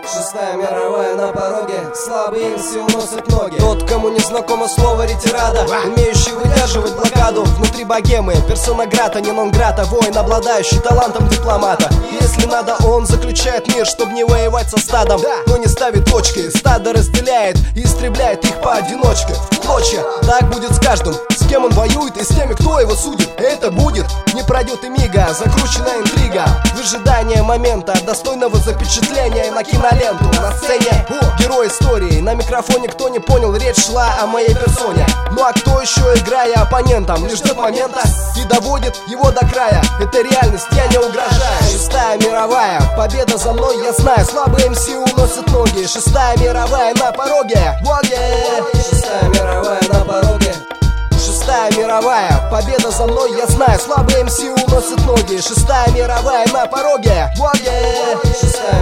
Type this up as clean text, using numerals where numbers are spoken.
Шестая мировая на пороге, слабые МС уносят ноги. Тот, кому не знакомо слово ретирада, умеющий выдерживать блокаду. Внутри богемы, персона грата, не нон-грата, воин, обладающий талантом дипломата. Если надо, он заключает мир, чтобы не воевать со стадом, но не ставит точки. Стадо разделяет и истребляет их поодиночке, в клочья. Так будет с каждым, с кем он воюет и с теми, кто его судит. Это будет, не пройдет и мига, закрученная интрига, выжидание момента, достойного запечатления на киноленту. На сцене герой истории, на микрофоне кто не понял, речь шла о моей персоне. Ну а кто еще, играя оппонентом, лишь ждет момента и доводит его до края. Это реальность, я не угрожаю. Шестая мировая, победа за мной, я знаю. Слабые МС уносят ноги. Шестая мировая на пороге. Шестая мировая на пороге. Шестая мировая, победа за мной, я знаю. Слабые МС уносят ноги. Шестая мировая на пороге. Шестая